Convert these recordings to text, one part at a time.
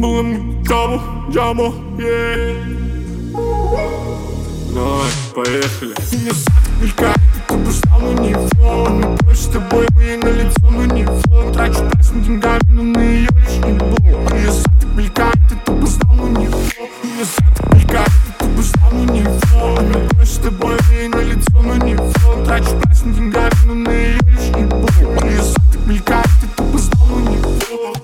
символом джаму, Давай, поехали. Меня мелькает, ты бы знал, но не флоу. Мы прочь с тобой, мы на лицо, но не флоу. Трачу прайс на деньгами, но на ее лишь не был. Меня так мелькает, ты бы знал, но не флоу. Меня так мелькает, ты бы знал, но не флоу. Мы прочь с тобой, мы на лицо, но не флоу. Трачу прайс на деньгами, но на ее лишь не был. Меня так мелькает, ты бы знал, но не флоу.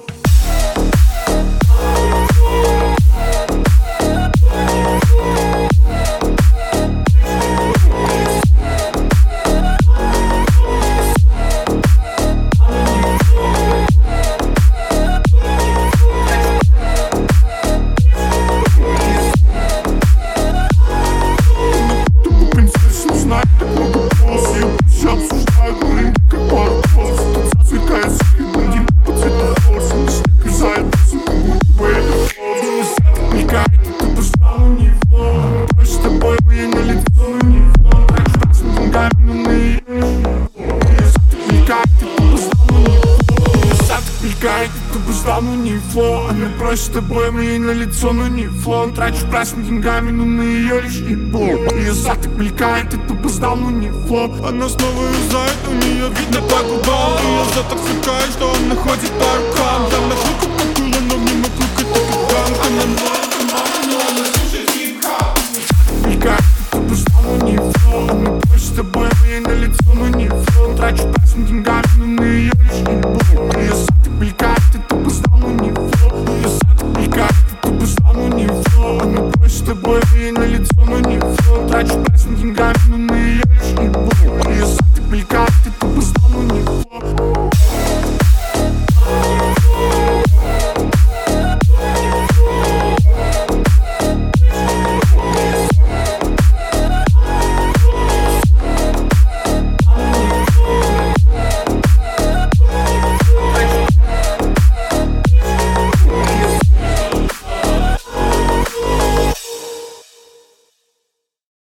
Она просит с тобой, мы ей на лицо, но не флон. Трачу прайс на деньгами, но на ее лишь не был. Ее зад так мелькает, ты тупо сдал, но не флоп. Она снова юзает, у нее видно по губам. Ее зад так сверкает, что он находит по рукам. Там на шутку попыла, но мимо клюка так и там. Она мама, но она слушает хип-хап. Мелькает, ты тупо сдал, но не флоп. Она просит с тобой, мы ей на лицо, но не флон. Трачу прайс на деньгами, но на ее лишь не был. Ее зад так мелькает.